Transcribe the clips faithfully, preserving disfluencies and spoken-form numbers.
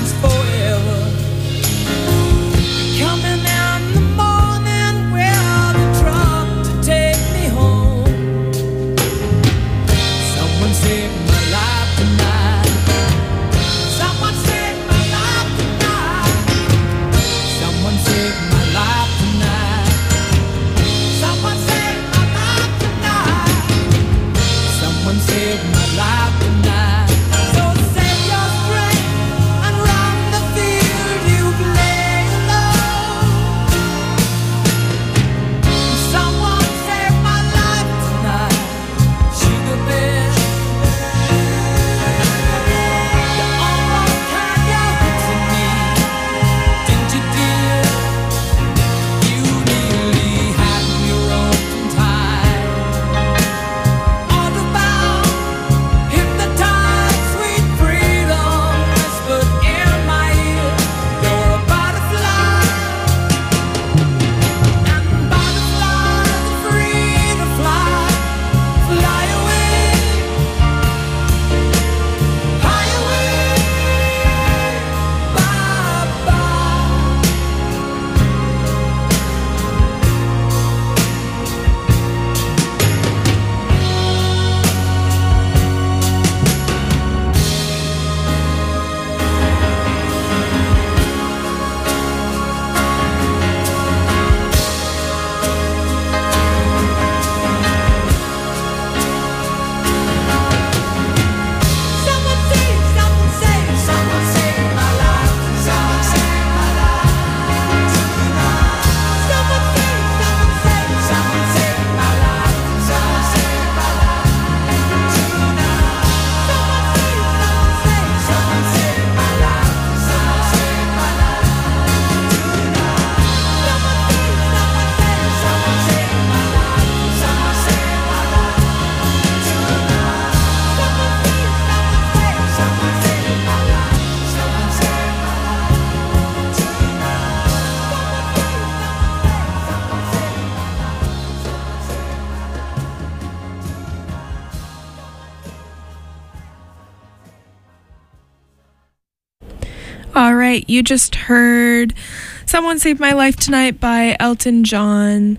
All right, you just heard Someone Saved My Life Tonight by Elton John.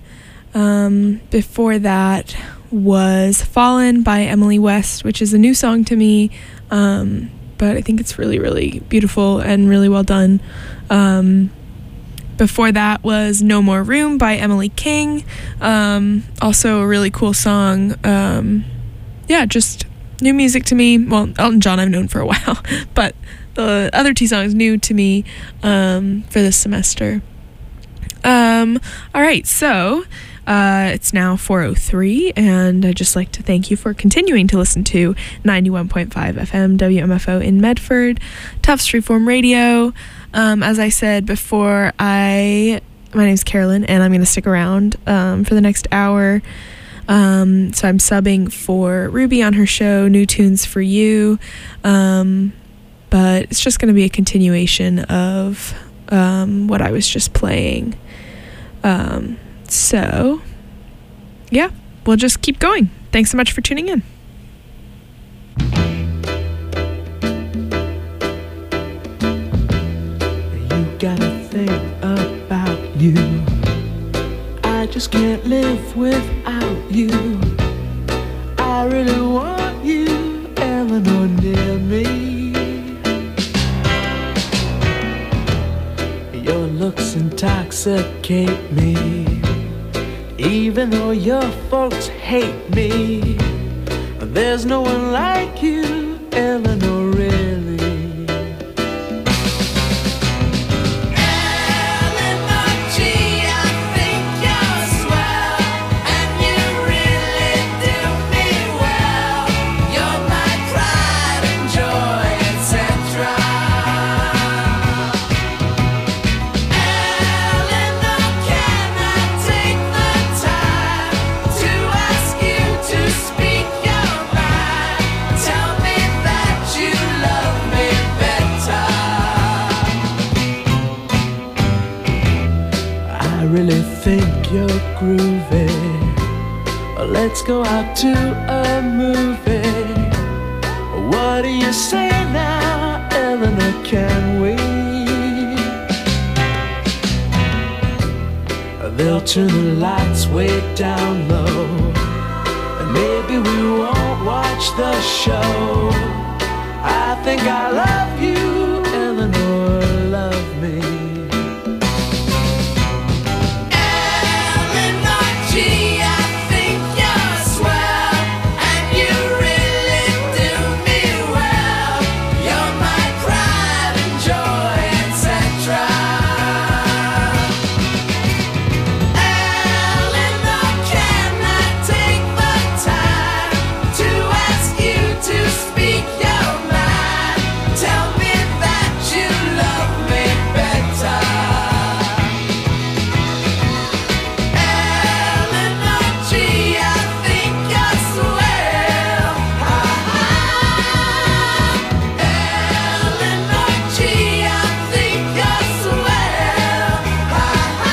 Um, before that was Fallen by Emily West, which is a new song to me, um, but I think it's really, really beautiful and really well done. Um, before that was No More Room by Emily King, um, also a really cool song. Um, yeah, just new music to me. Well, Elton John I've known for a while, but the other two songs new to me um, for this semester. Um, all right, so uh, it's now four oh three, and I'd just like to thank you for continuing to listen to ninety-one point five F M W M F O in Medford, Tufts Freeform Radio. Um, as I said before, I my name's Carolyn, and I'm going to stick around um, for the next hour. Um, so I'm subbing for Ruby on her show, New Tunes for You. Um, but it's just going to be a continuation of um, what I was just playing. Um, so, yeah, we'll just keep going. Thanks so much for tuning in. You gotta think about you. I just can't live without you. I really want you, Eleanor, near me. Your looks intoxicate me, even though your folks hate me. There's no one like you, Eleanor, really. Think you're groovy. Let's go out to a movie. What do you say now, Eleanor? Can we? they'll turn the lights way down low, and maybe we won't watch the show. I think I love you, Eleanor, love me. Eleanor G, I think you're swell, and you really do me well. You're my pride and joy, et cetera. Eleanor, can I take the time to ask you to speak your mind? Tell me that you love me better. Eleanor G, I think you're swell. Ha ha. Eleanor G, I think you're swell. Ha ha.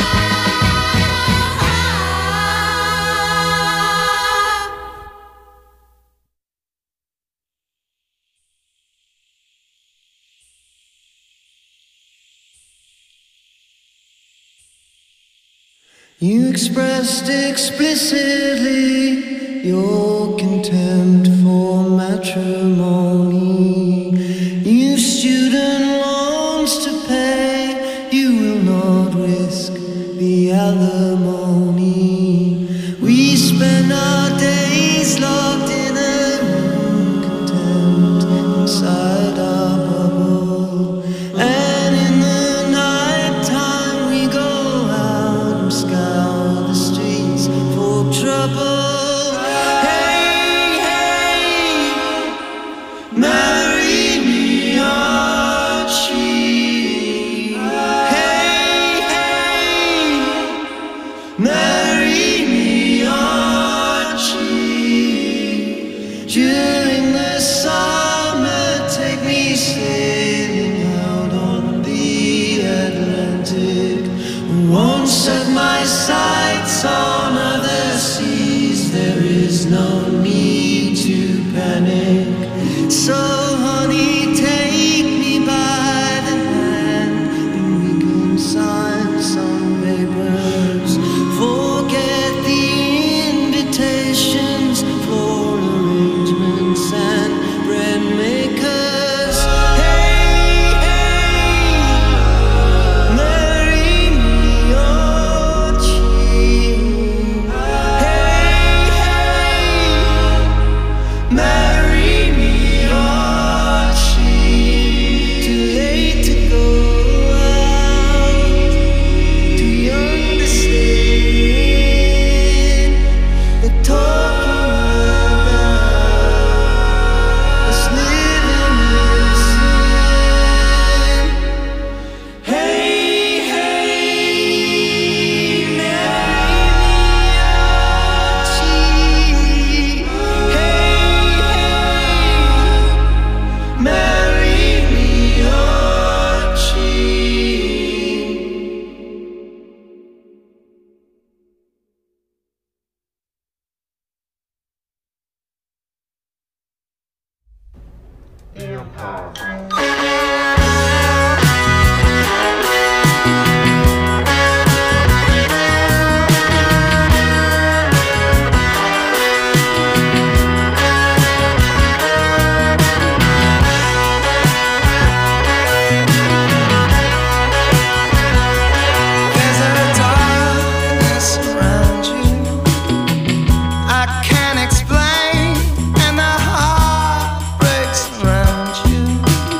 You expressed explicitly your contempt for matrimony. You've student loans to pay, you will not risk the alimony. We spend our days locked in a room, content inside our bubble. And in the night time we go out and scour the streets for trouble. Hey, hey, marry me, Archie. Hey, hey, marry me, Archie. During the summer, take me sailing out on the Atlantic. Won't set my sights on other seas. There is no need to panic. So, honey, take me by the hand, and we can sign some papers. Forget the invitations, floor arrangements, and bread makers. Hey, hey, marry me, Archie. Hey, hey, marry me, Archie. Too late to go out, too young to stay. They're talking about us living in sin. Hey, hey, marry me, Archie. Hey, hey, marry me, Archie. There's a darkness around you I can't explain, and the heart breaks around you.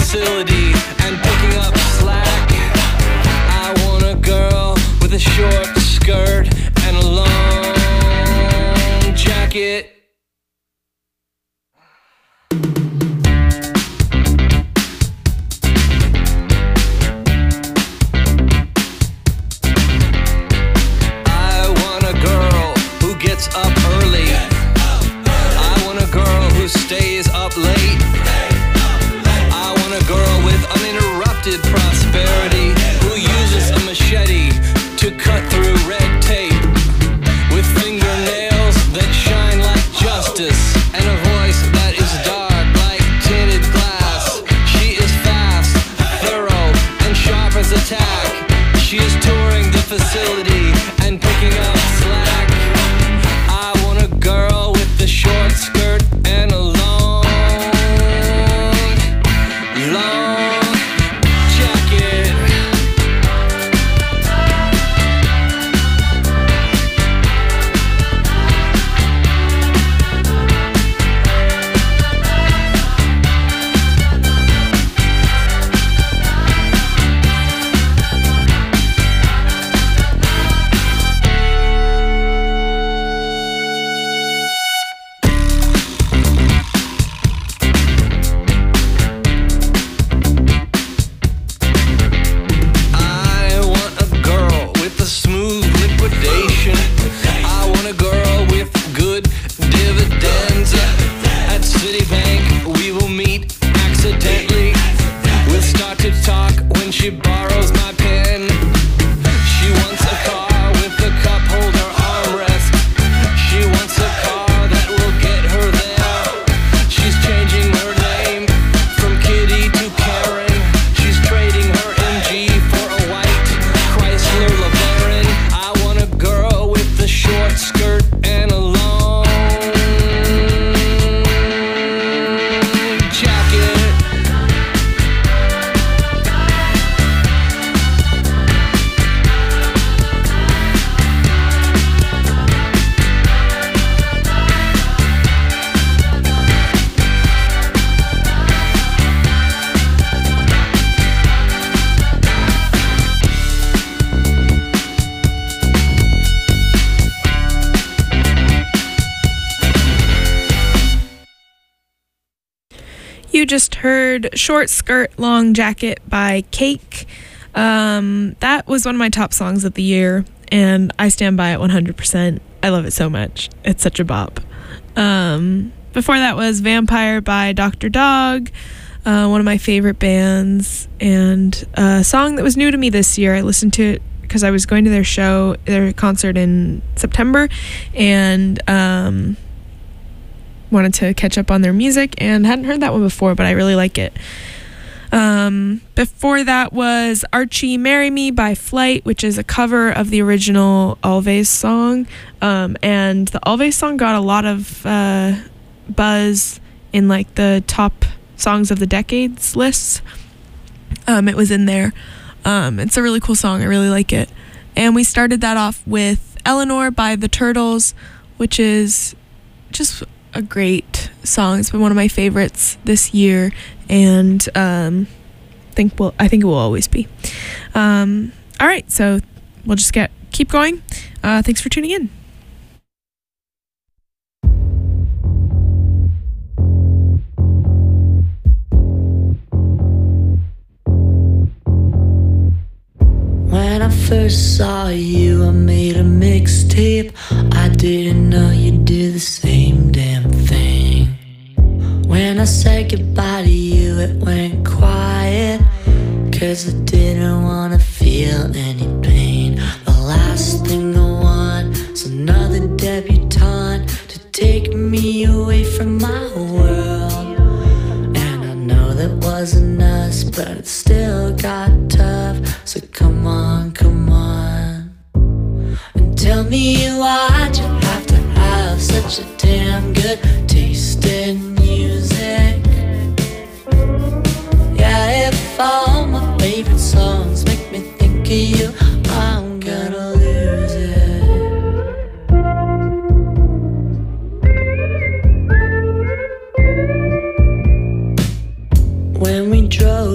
facility and picking up slack. I want a girl with a short skirt and a long jacket. I want a girl who gets up early. I want a girl who stays up late. I want a girl with uninterrupted prosperity, who uses a machete to cut through red tape, with fingernails that shine like justice and a voice that is dark like tinted glass. She is fast, thorough, and sharp as a tack. She is touring the facility and picking up slack. I want a girl with the short skirt and a long, long jacket. I want a girl with a smooth liquidation. I want a girl with good dividends. At Citibank we will meet accidentally. We'll start to talk when she borrows my pen. She wants a car with a cup holder armrest. She wants a car that will get her there. She's changing her name from Kitty to Karen. She's trading her M G for a white Chrysler LeBaron. I want a girl with a short skirt and a long jacket. You just heard Short Skirt, Long Jacket by Cake. Um, that was one of my top songs of the year, and I stand by it one hundred percent. I love it so much. It's such a bop. Um, before that was Vampire by Doctor Dog, uh, one of my favorite bands, and a song that was new to me this year. I listened to it because I was going to their show, their concert in September, and um, wanted to catch up on their music and hadn't heard that one before, but I really like it. Um, before that was Archie Marry Me by Flight, which is a cover of the original Always song. Um, and the Always song got a lot of uh, buzz in like the top songs of the decades lists. Um, it was in there. Um, it's a really cool song. I really like it. And we started that off with Eleanor by The Turtles, which is just a great song. It's been one of my favorites this year, and um, think we'll, I think it will always be. Um, all right, so we'll just get keep going. Uh, thanks for tuning in. When I first saw you, I made a mixtape. I didn't know you did the same damn thing. When I said goodbye to you, it went quiet, 'cause I didn't wanna feel any pain. The last thing I want is another debutante to take me away from my world. And I know that wasn't us, but it still got tough. So come on, come on, and tell me why'd you have to have such a damn good taste in music? Yeah, if all my favorite songs make me think of you, I'm gonna lose it. When we drove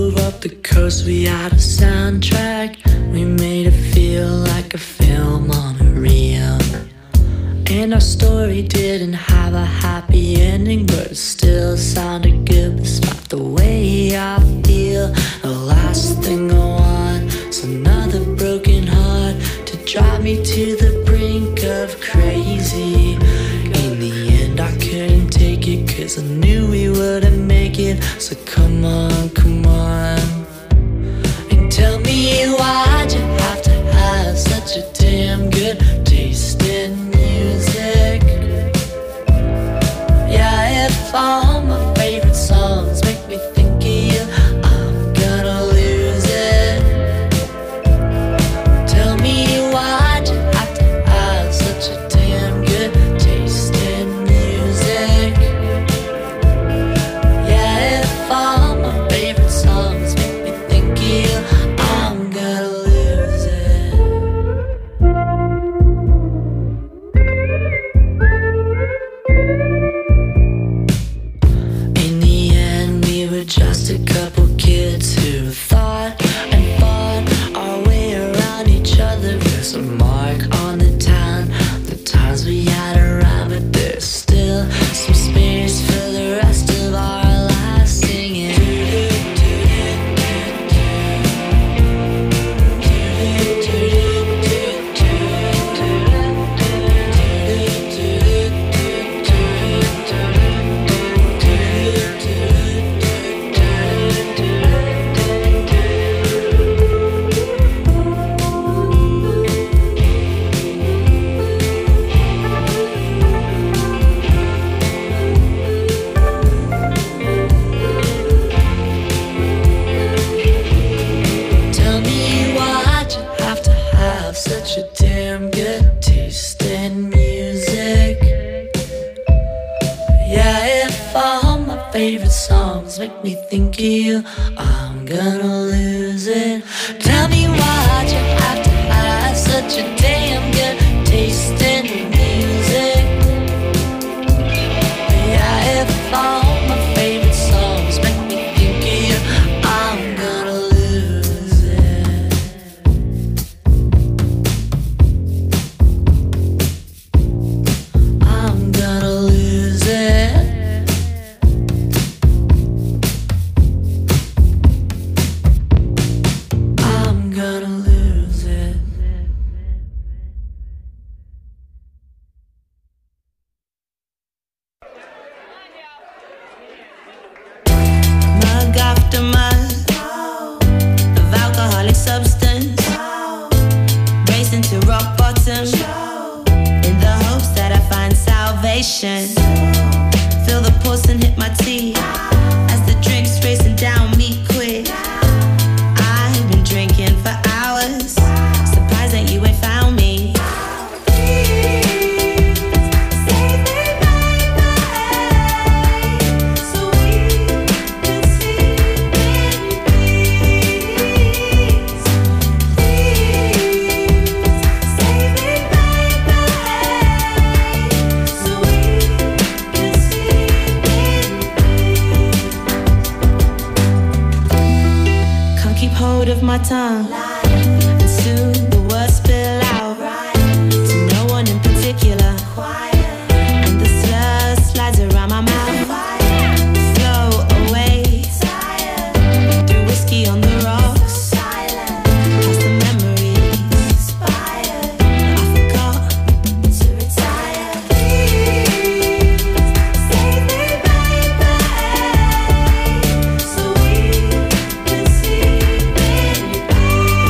close, we had a soundtrack. We made it feel like a film on a reel. And our story didn't have a happy ending, but it still sounded good despite the way I feel. The last thing I want is another broken heart to drive me to the brink of crazy. In the end I couldn't take it, cause I knew we wouldn't make it. So come on, come on, and tell me, why'd you have to have such a damn good taste in music? Yeah, if all my favorite songs make me think of you, I'm gonna lose it. Tell me, why'd you have to have such a damn good taste in music? Yeah, if all my favorite songs make me think of you, I'm gonna lose it. In the end, we were just a couple kids who thought and fought our way around each other. There's a mark on the town, the times we had around, but there's still some space for the rest of our lives singing. Tell me, why'd you have to have such a damn good taste in music? Yeah, if all my favorite songs make me think of you, I'm gonna lose it. Tell me, why'd you have to have such a damn good taste in music? Yeah, if all my favorite songs make me think of you, I'm gonna lose it. I'm gonna lose it. I'm gonna lose it. Mug after mug of alcoholic substance, racing to rock bottom in the hopes that I find salvation. Feel the pulse and hit my teeth as the drink's racing down me quick. I've been drinking for hours, surprised that you ain't found me. Can't keep hold of my tongue, and soon the words spill out to no one in particular. And the slur slides around my mouth, flow away through whiskey on the rocks, past the memories I forgot to retire. Save me, baby, so we can sleep in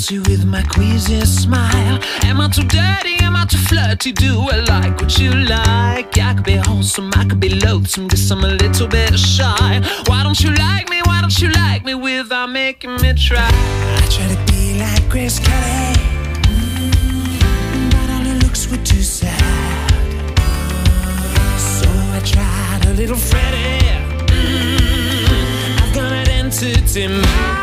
you with my queasy smile? Am I too dirty? Am I too flirty? Do I like what you like? I could be wholesome, I could be loathsome, guess I'm a little bit shy. Why don't you like me? Why don't you like me without making me try? I try to be like Grace Kelly, mm, but all her looks were too sad. So I tried a little Freddie. Mm, I've got an entity mind.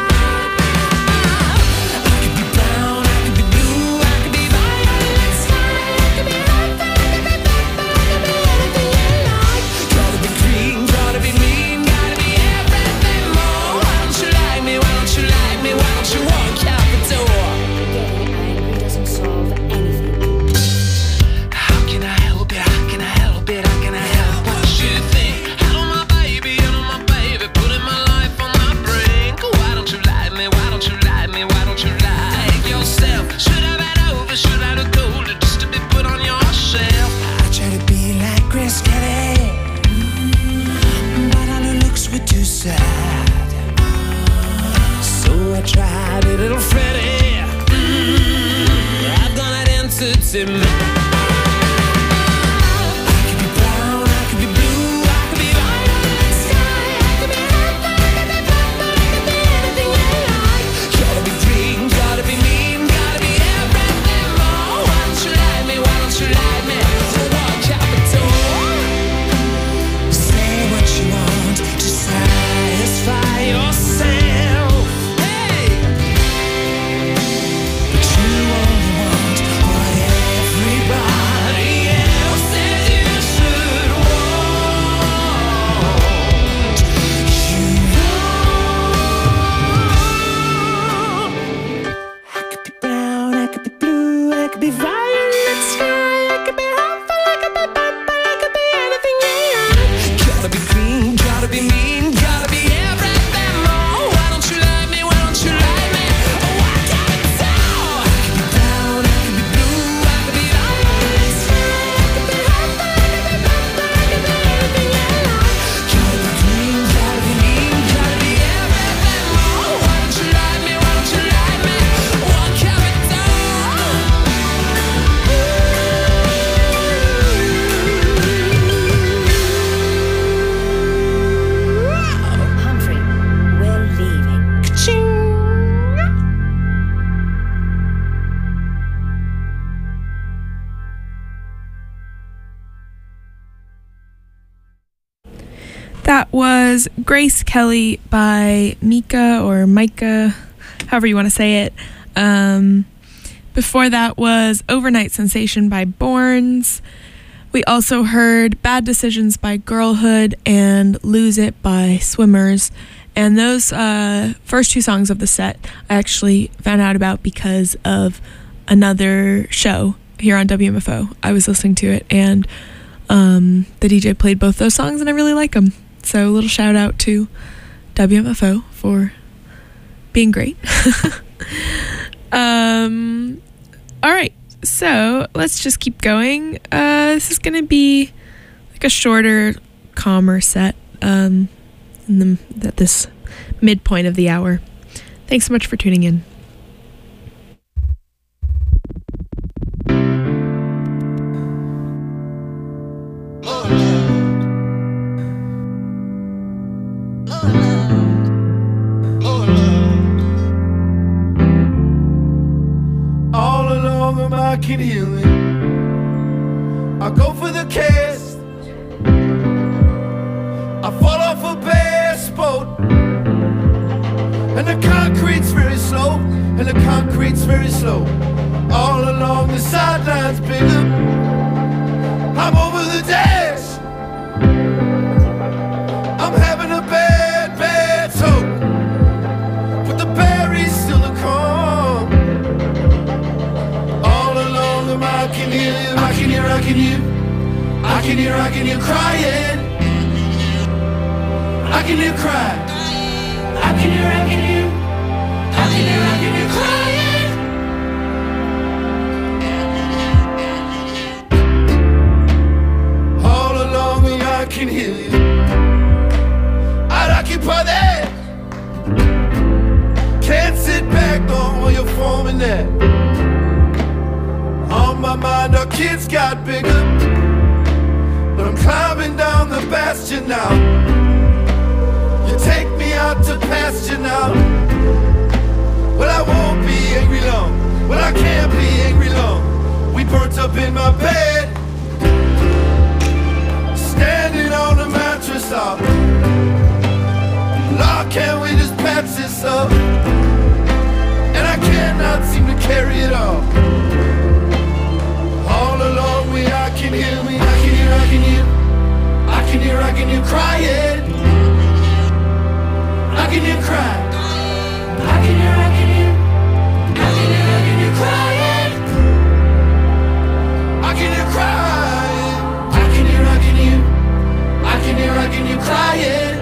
Tried a little Freddie. Mm, I've done it entity man. I could be brown, I could be blue, I could be violet sky, I could be red, I could be purple, I could be anything you like. Gotta be green, gotta be mean, gotta be everything more. Why don't you like me? Why don't you like me? So walk out the door. Say what you want to satisfy yourself. That was Grace Kelly by Mika or Micah, however you want to say it. Um, before that was Overnight Sensation by Borns. We also heard Bad Decisions by Girlhood and Lose It by Swimmers. And those uh, first two songs of the set I actually found out about because of another show here on W M F O. I was listening to it and um, the D J played both those songs and I really like them. So a little shout out to W M F O for being great. um, all right, so let's just keep going. Uh, this is going to be like a shorter, calmer set um, in the, at this midpoint of the hour. Thanks so much for tuning in. All along I can heal it. I go for the cast. I fall off a bass boat. And the concrete's very slow. And the concrete's very slow. All along the sidelines, bigger. I'm over the dash. I'm having a bad, bad soak. But the berries still are calm. All along I can hear you, I can hear, I can hear. I can hear, I can hear crying. I can hear crying. I can hear, I can hear. I can hear, I can hear crying. All along I can hear you. I'd occupy that. Can't sit back on while you're forming that. my mind, our kids got bigger. But I'm climbing down the bastion now. You take me out to pasture now. Well, I won't be angry long. Well, I can't be angry long. We burnt up in my bed, standing on the mattress up. Lord, can't we just patch this up? And I cannot seem to carry it all. All along we, I can hear me, I can hear, I can hear, I can hear, I can hear crying. I can hear crying. I can hear, I can hear, I can hear, I can hear crying. I can hear crying. I can hear, I can hear, I can hear, I can hear crying.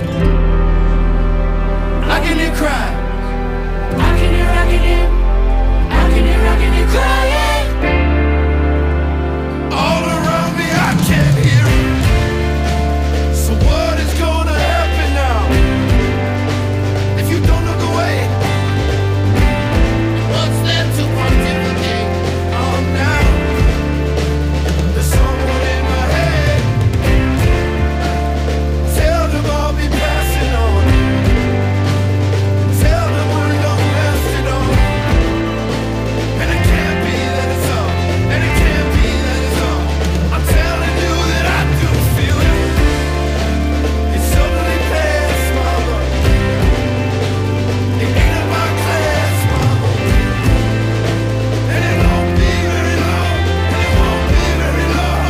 I can hear crying. I can hear, I can hear, I can hear, I can hear crying. All around me I can't hear it. So what is gonna happen now? If you don't look away, what's there to pontificate on now? There's someone in my head. Tell them I'll be passing on. Tell them we're long lasting on. And it can't be that it's all. And it can't be that it's all. I'm telling you that I do feel it. It's suddenly past, mama. It ain't in my class, mama. And it won't be very long. And it won't be very long.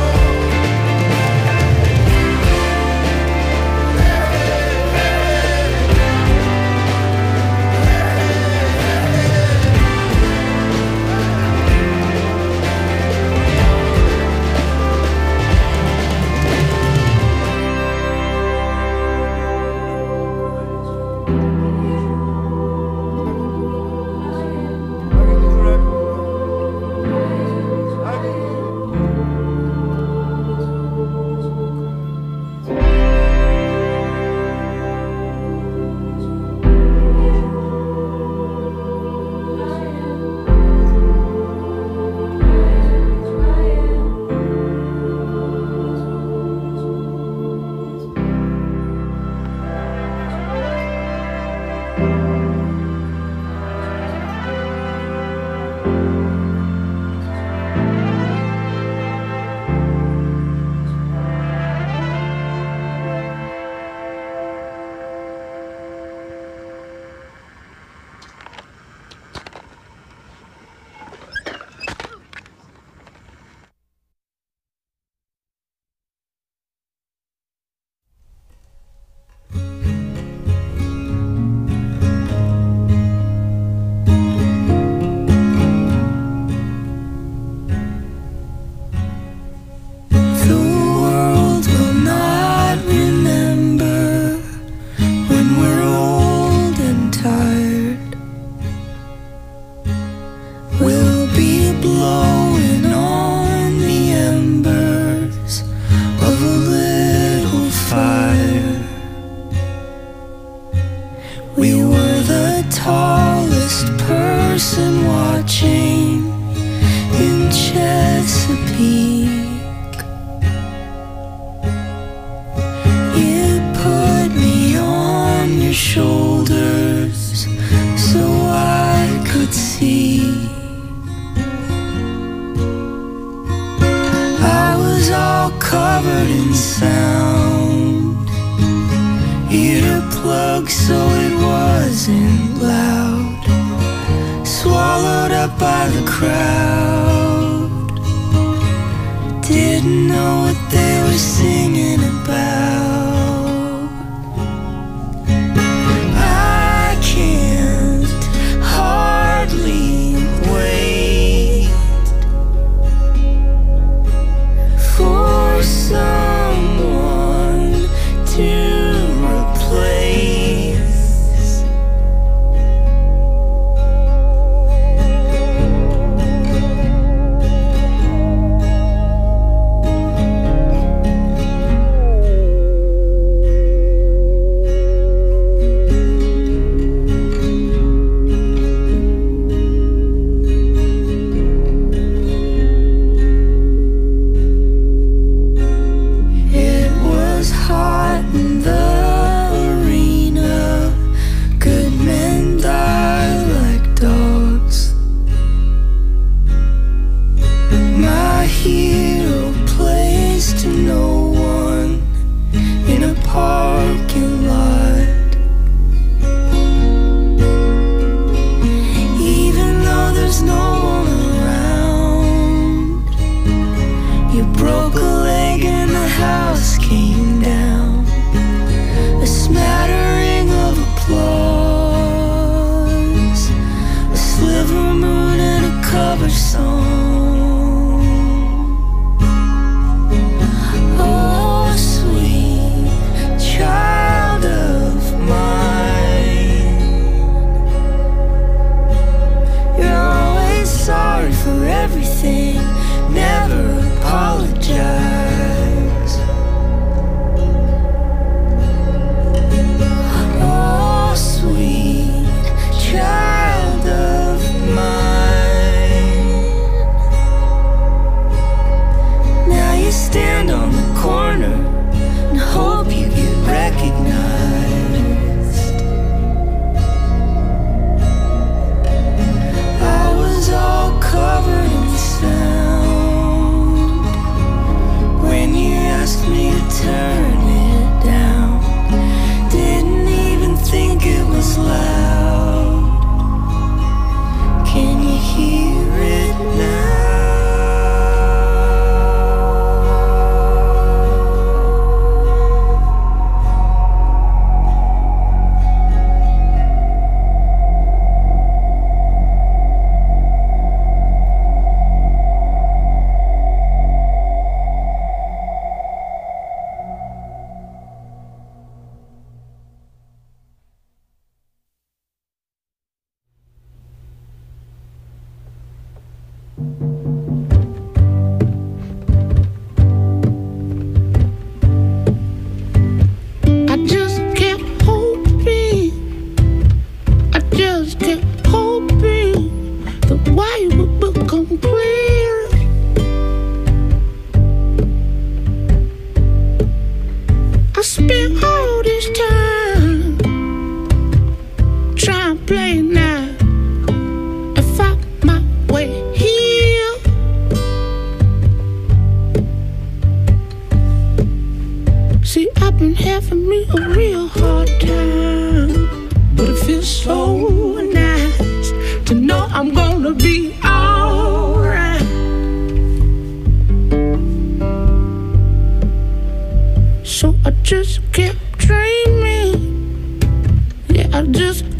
The world will not remember when we're old and tired. We'll be blowing on the embers of a little fire. We were the tallest person watching in Chesapeake. You put me on your shoulders so I could see. I was all covered in sound, earplugs so it wasn't loud, swallowed up by the crowd. Didn't know what they were singing about. I can't hardly wait for someone to replace.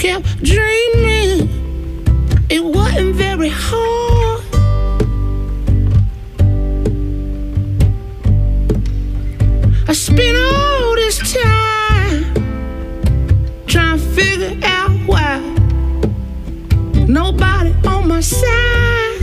kept dreaming. It wasn't very hard. I spent all this time trying to figure out why nobody on my side.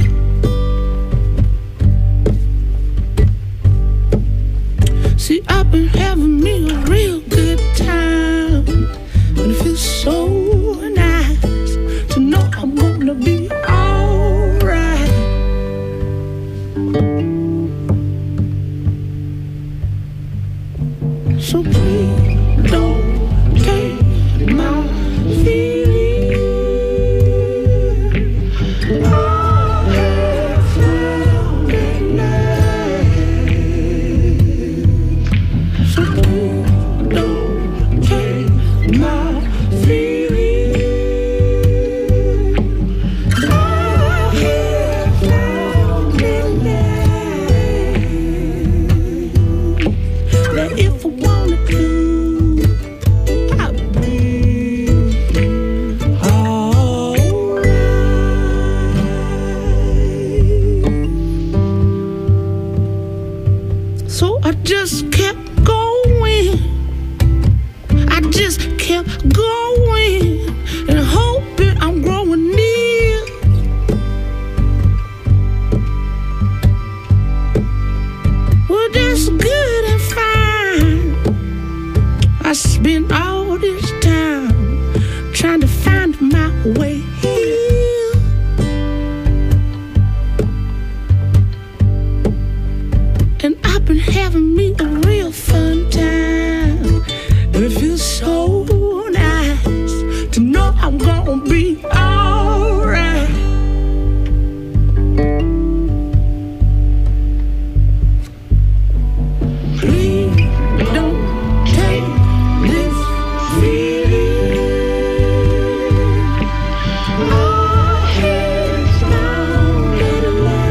See, I've been having me a real good time, and it feels so nice to know I'm gonna be alright. So please don't take my feelings. I have found it nice. So please don't take my feelings. I have found it nice. That if I wanted to, I'd be alright. So I just kept going. I just kept going and hoping I'm growing near. Well, that's good and fine. I spent all this time trying to find my way here. And I've been having me a real fun time. And it feels so nice to know I'm gonna be alright. Please don't take this feeling. I have found it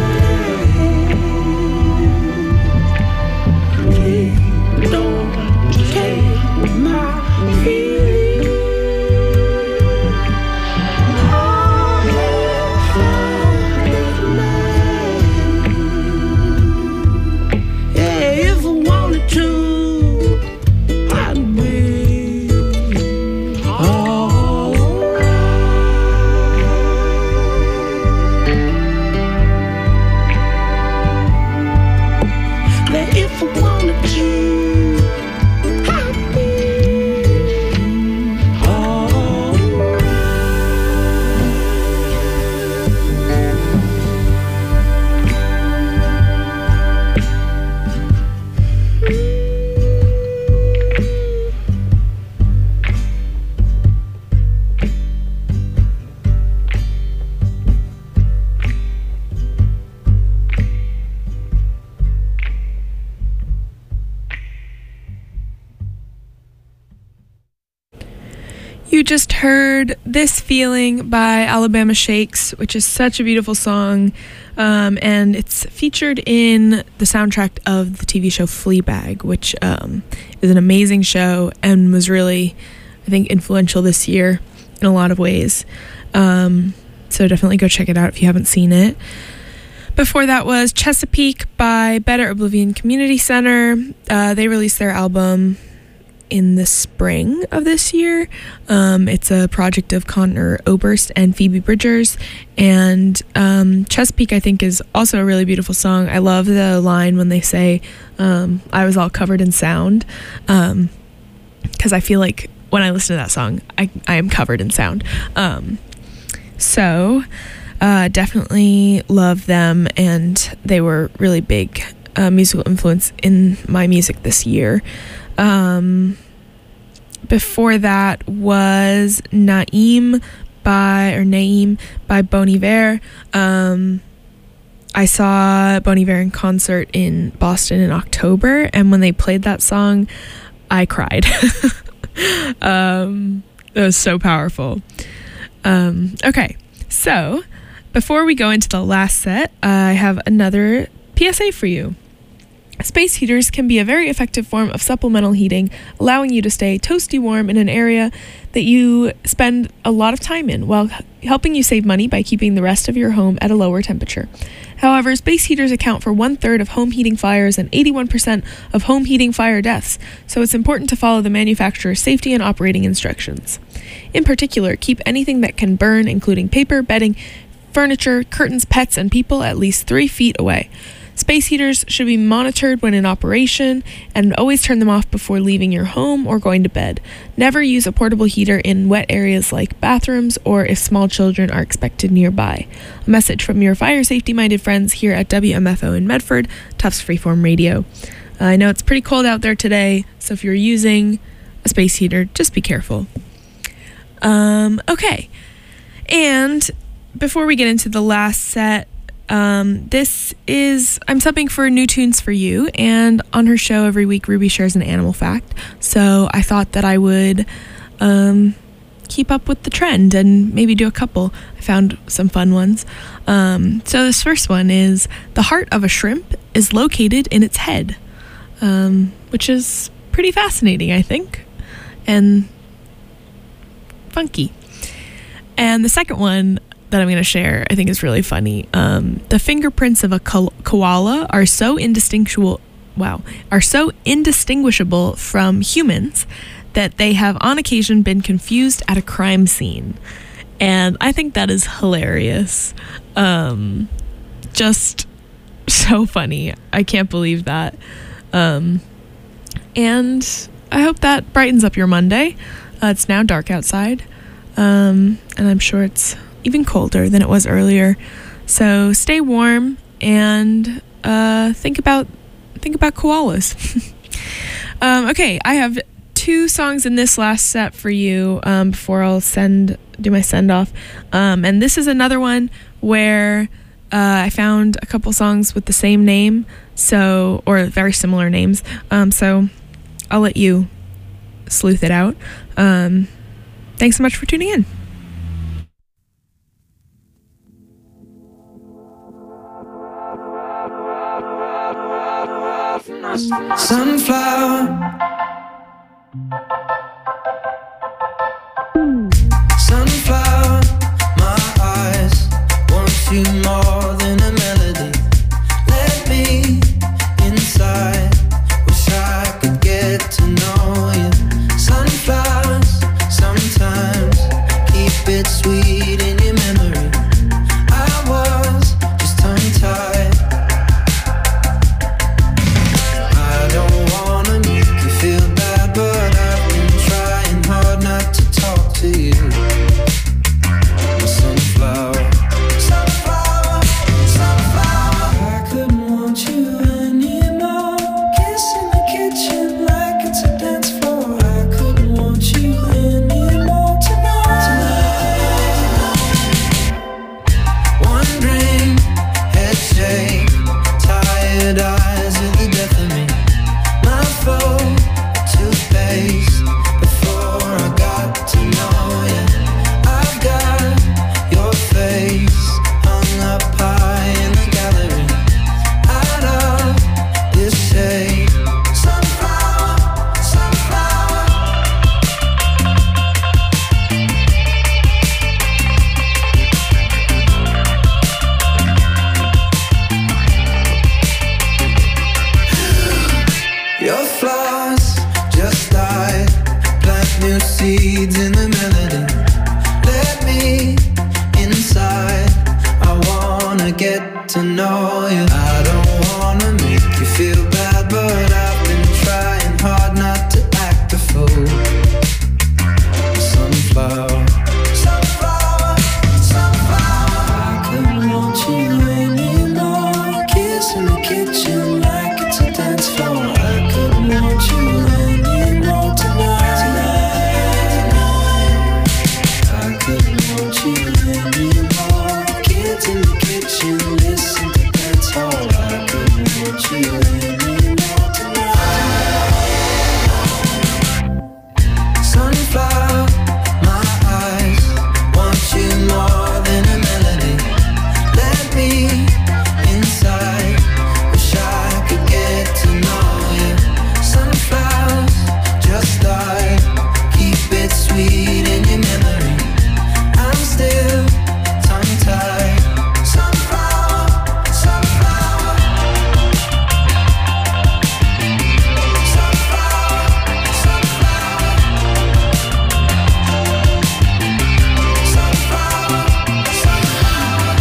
alive. Please don't take my feeling. I have found it alive. Yeah, if I wanted to, I'd be alright. That if I wanted to, I'd be You just heard This Feeling by Alabama Shakes, which is such a beautiful song, um, and it's featured in the soundtrack of the T V show Fleabag, which um, is an amazing show and was really, I think, influential this year in a lot of ways. Um, so definitely go check it out if you haven't seen it. Before that was Chesapeake by Better Oblivion Community Center. Uh, they released their album in the spring of this year. Um, it's a project of Connor Oberst and Phoebe Bridgers, and um, Chesapeake, I think, is also a really beautiful song. I love the line when they say, um, I was all covered in sound, um, because I feel like when I listen to that song, I, I am covered in sound. Um, so uh, definitely love them, and they were really big uh, musical influence in my music this year. Um, before that was Naeem by, or Naeem by Bon Iver. Um, I saw Bon Iver in concert in Boston in October, and when they played that song, I cried. um, it was so powerful. Um, okay, so before we go into the last set, I have another P S A for you. Space heaters can be a very effective form of supplemental heating, allowing you to stay toasty warm in an area that you spend a lot of time in, while helping you save money by keeping the rest of your home at a lower temperature. However, space heaters account for one-third of home heating fires and eighty-one percent of home heating fire deaths, so it's important to follow the manufacturer's safety and operating instructions. In particular, keep anything that can burn, including paper, bedding, furniture, curtains, pets, and people, at least three feet away. Space heaters should be monitored when in operation, and always turn them off before leaving your home or going to bed. Never use a portable heater in wet areas like bathrooms or if small children are expected nearby. A message from your fire safety-minded friends here at W M F O in Medford, Tufts Freeform Radio. Uh, I know it's pretty cold out there today, so if you're using a space heater, just be careful. Um, okay, and before we get into the last set, Um, this is, I'm subbing for New Tunes for You, and on her show every week, Ruby shares an animal fact. So I thought that I would um, keep up with the trend and maybe do a couple. I found some fun ones. Um, so this first one is, the heart of a shrimp is located in its head, um, which is pretty fascinating, I think, and funky. And the second one that I'm going to share, I think is really funny. Um, the fingerprints of a ko- koala are so indistinguishable, wow, are so indistinguishable from humans that they have on occasion been confused at a crime scene. And I think that is hilarious. Um, just so funny. I can't believe that. Um, and I hope that brightens up your Monday. Uh, it's now dark outside. Um, and I'm sure it's even colder than it was earlier. So stay warm and uh, think about think about koalas. um, okay, I have two songs in this last set for you um, before I'll send do my send off. Um, and this is another one where uh, I found a couple songs with the same name, so or very similar names. Um, so I'll let you sleuth it out. Um, thanks so much for tuning in. Sunflower, sunflower, my eyes want you more than a melody. Let me inside, wish I could get to know you. Sunflowers, sometimes keep it sweet in your memory. I was just tongue-tied. Kids in the kitchen, listen to sweet in your memory. I'm still tongue-tied. Sunflower, sunflower. Sunflower, sunflower. Sunflower, sunflower.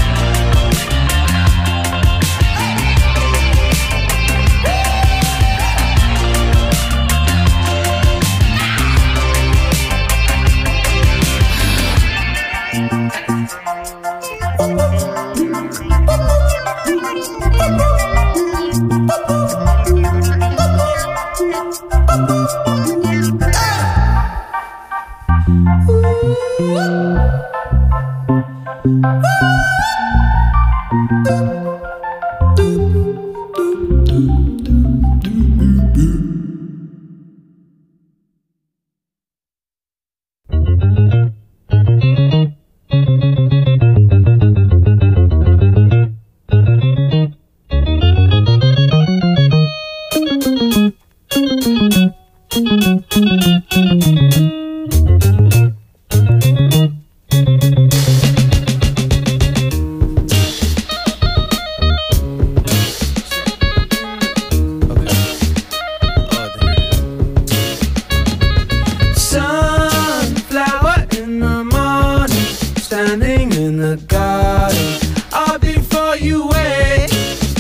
Sunflower in the morning, standing in the garden. All before you wait.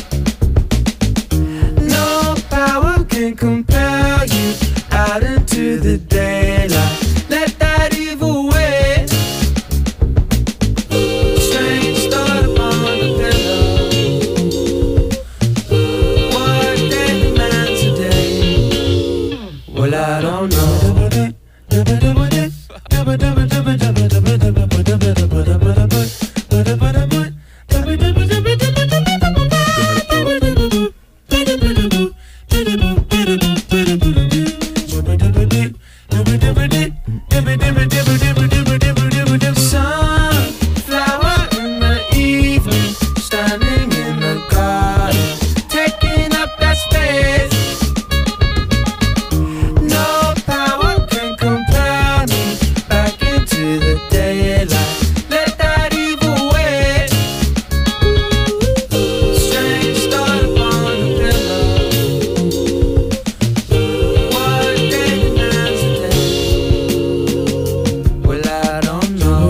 No power can compel you out into the daylight. Let that evil wait. Strange thought upon the pillow. What day demands today? Well, I don't know. Sunflower in the evening, standing in the garden, taking up that space. No power can compel me back into the daylight. Let that evil wait. Strange thought upon the pillow. What day demands today? Well, I don't know.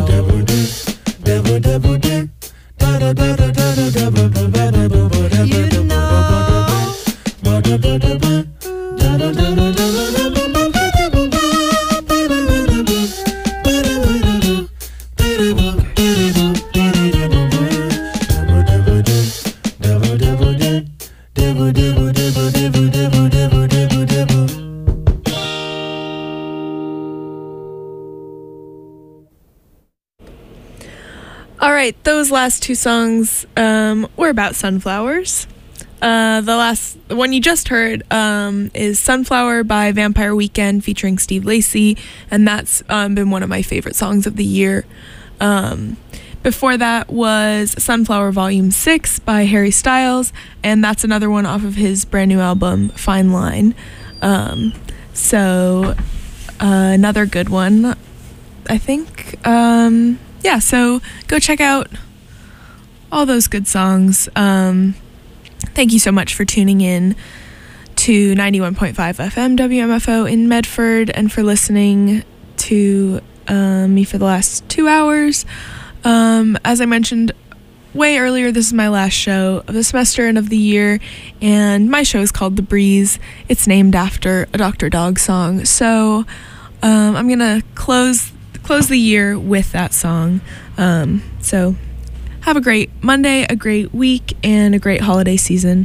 All right, those last two songs um, were about sunflowers. Uh, the last the one you just heard um, is Sunflower by Vampire Weekend featuring Steve Lacy, and that's um, been one of my favorite songs of the year. Um, before that was Sunflower Volume six by Harry Styles, and that's another one off of his brand new album, Fine Line. Um, so, uh, another good one, I think. Um, yeah, so go check out all those good songs. Um, thank you so much for tuning in to ninety-one point five F M W M F O in Medford and for listening to uh, me for the last two hours. Um, as I mentioned way earlier, this is my last show of the semester and of the year, and my show is called The Breeze. It's named after a Doctor Dog song. So um, I'm going to close close the year with that song. Um, so have a great Monday, a great week, and a great holiday season.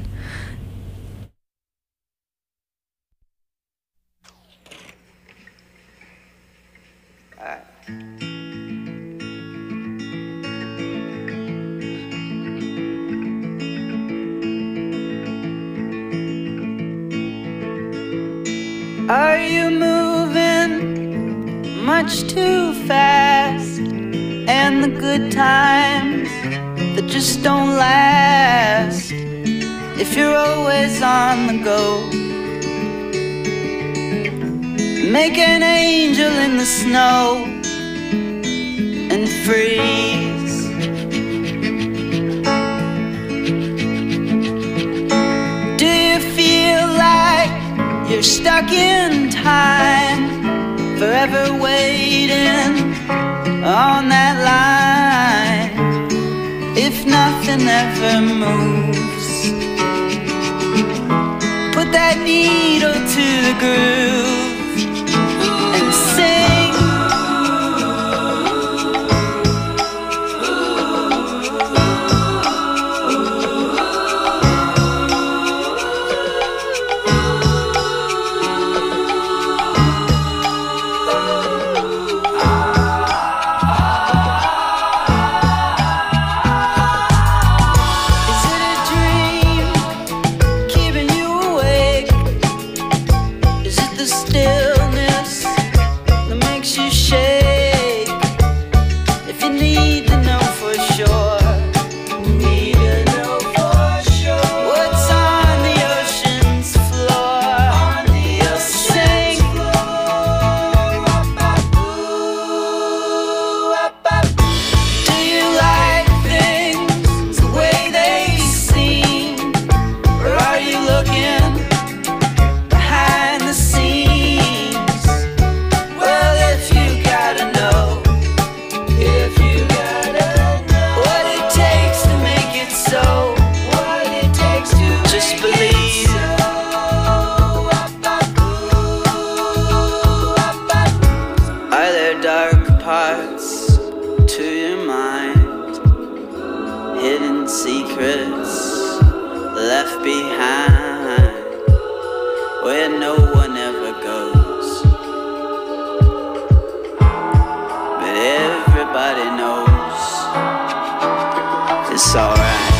Are you moving much too fast? And the good times that just don't last, if you're always on the go. make an angel in the snow and freeze. Do you feel like you're stuck in time, forever waiting on that line? If nothing ever moves, put that needle to the groove and sing. Hidden secrets left behind where no one ever goes, but everybody knows it's alright.